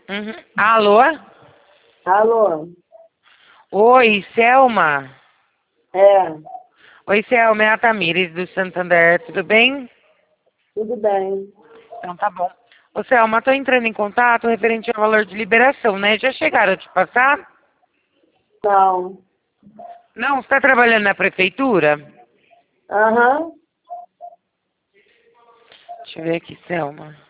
Uhum. Alô? Alô? Oi, Selma. É, Oi, Selma, é a Tamires do Santander, tudo bem? tudo bem. Então tá bom. Ô, Selma, tô entrando em contato referente ao valor de liberação, né? Já chegaram a te passar? Não. Não, você tá trabalhando na prefeitura? Aham. Deixa eu ver aqui, Selma.